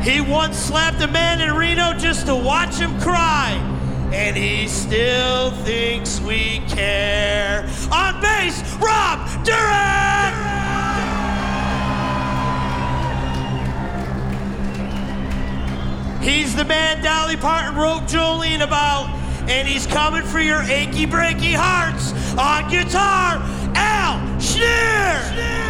He once slapped a man in Reno just to watch him cry. And he still thinks we care. On bass, Rob Dyrdek! He's the man Dolly Parton wrote Jolene about, and he's coming for your achy breaky hearts. On guitar, Al Schneer!